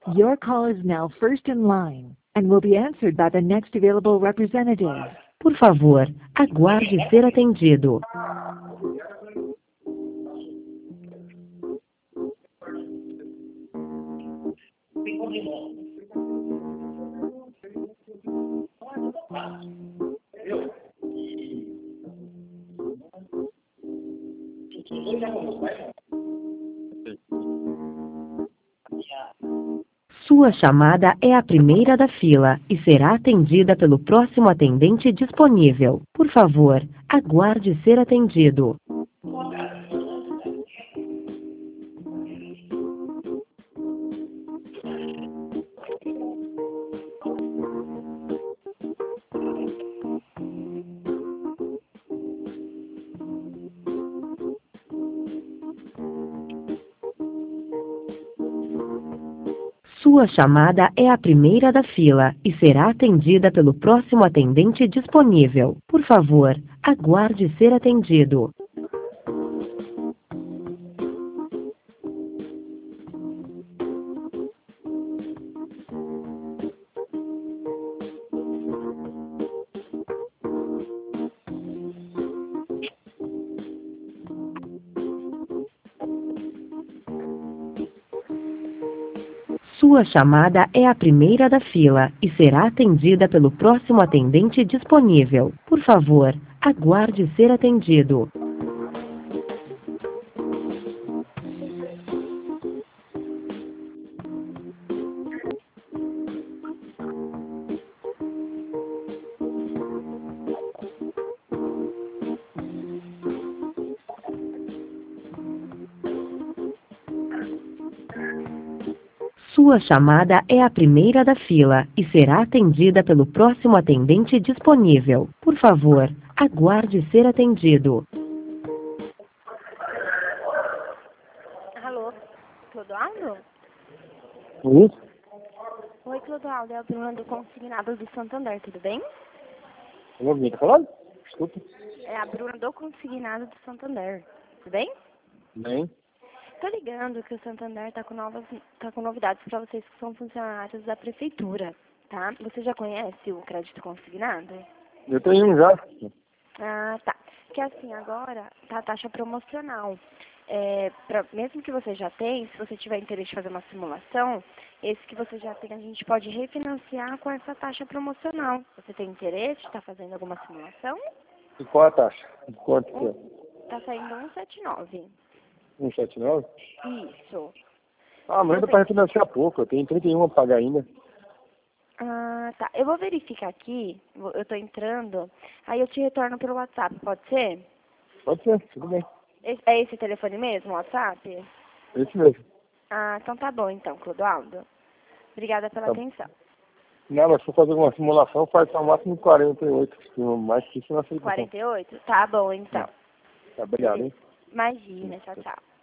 Your call is now first in line and will be answered by the next available representative. Por favor, aguarde ser atendido. Sua chamada é a primeira da fila e será atendida pelo próximo atendente disponível. Por favor, aguarde ser atendido. Sua chamada é a primeira da fila e será atendida pelo próximo atendente disponível. Por favor, aguarde ser atendido. Sua chamada é a primeira da fila e será atendida pelo próximo atendente disponível. Por favor, aguarde ser atendido. Sua chamada é a primeira da fila e será atendida pelo próximo atendente disponível. Por favor, aguarde ser atendido. Alô, Clodoaldo? Sim? Oi, Clodoaldo, é a Bruna do Consignado do Santander, tudo bem? Alô, quem tá falando? Desculpa. É a Bruna do Consignado do Santander, tudo bem? Bem. Tô ligando que o Santander tá com novidades para vocês que são funcionários da prefeitura, tá? Você já conhece o crédito consignado? Eu tenho um já. Ah, tá. Porque assim, agora tá a taxa promocional. Mesmo que você já tem, se você tiver interesse de fazer uma simulação, esse que você já tem a gente pode refinanciar com essa taxa promocional. Você tem interesse de estar fazendo alguma simulação? E qual a taxa? Quanto que é? Tá saindo 179. 179? Isso. Ah, mas dá pra refinanciar pouco. Eu tenho 31 a pagar ainda. Ah, tá. Eu vou verificar aqui, eu tô entrando, aí eu te retorno pelo WhatsApp, pode ser? Pode ser, tudo bem. É esse telefone mesmo, WhatsApp? Esse mesmo. Ah, então tá bom então, Clodoaldo. Obrigada pela Tá. atenção. Não, mas se for fazer uma simulação, faz ao máximo 48. Mais que isso não aceita. 48? Tá bom então. Tá, obrigado, hein? Imagina, tchau, tchau.